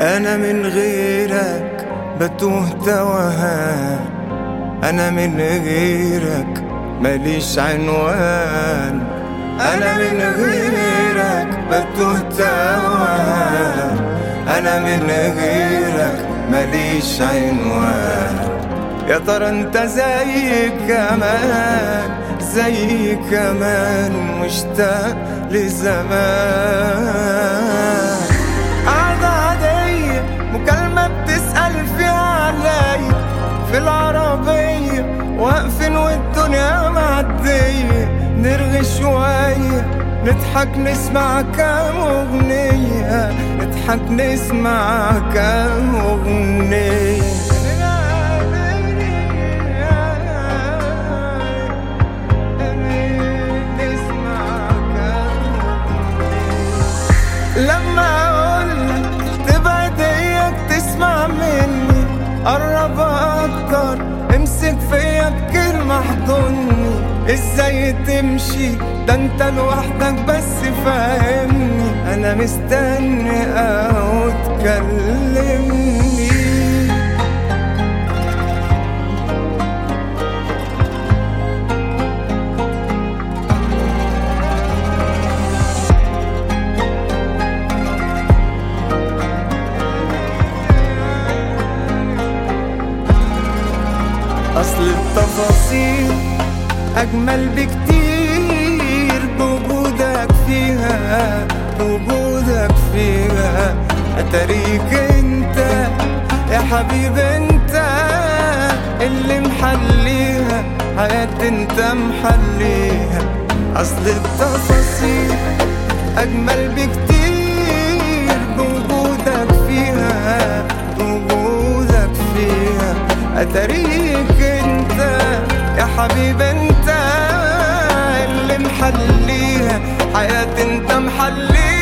أنا من غيرك بتوه توهان، أنا من غيرك ماليش عنوان، أنا من غيرك بتوه توهان، أنا من غيرك ماليش عنوان. يا ترى انت زي كمان، زي كمان مشتاق لزمان. قعدة عادية مكالمة بتسأل فيها عليا، في العربية واقفين والدنيا معدية، نرغي شوية نضحك نسمع كام أغنية، نضحك نسمع كام أغنية. لما أقولك تبعد اياك تسمع مني، قرب أكتر امسك فيا بكلمة احضني. ازاي تمشي ده انت لوحدك بس فاهمني، انا مستني او تكلمني. أصل التفاصيل أجمل بكتير بوجودك فيها، بوجودك فيها. أتاريك أنت يا حبيب أنت اللي محليها حياتي، أنت محليها. أصل التفاصيل أجمل بكتير بوجودك فيها، بوجودك فيها. أتاريك انت يا حبيب انت اللي محليها حياتي، انت محليها.